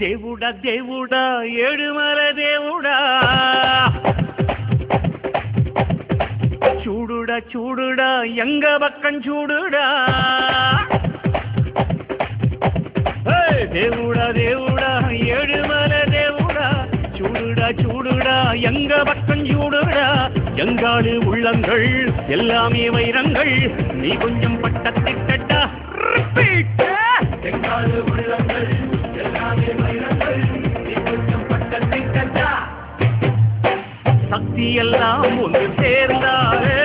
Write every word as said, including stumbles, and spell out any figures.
దేవుడా దేవుడా ఏడుమల దేవుడా చూడుడా చూడుడా எங்க பக்கம் చూడుడా దేవుడా దేవుడా ఏడుమల దేవుడా చూடுடா చూடுடா எங்க பக்கம் చూடுடா எங்காடு உள்ளங்கள் எல்லாமே வைரங்கள் நீ கொஞ்சம் பட்டத்திட்டா எங்காடு உள்ளங்கள் எல்லாமே வைரங்கள் நீ கொஞ்சம் பட்டத்திட்டா சக்தி எல்லாம் ஒன்று சேர்ந்தாரே